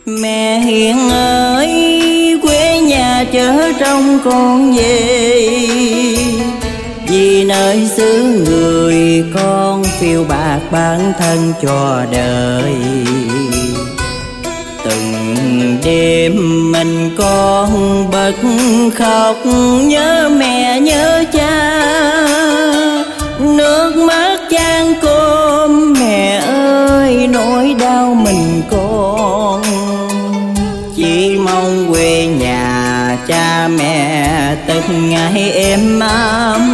Mẹ hiền ơi, quê nhà chở trong con về, vì nơi xứ người con phiêu bạc bản thân cho đời. Từng đêm mình con bật khóc nhớ mẹ nhớ cha, nước mắt chan cơm mẹ ơi nỗi đau mình con. Chỉ mong quê nhà cha mẹ từng ngày êm ấm,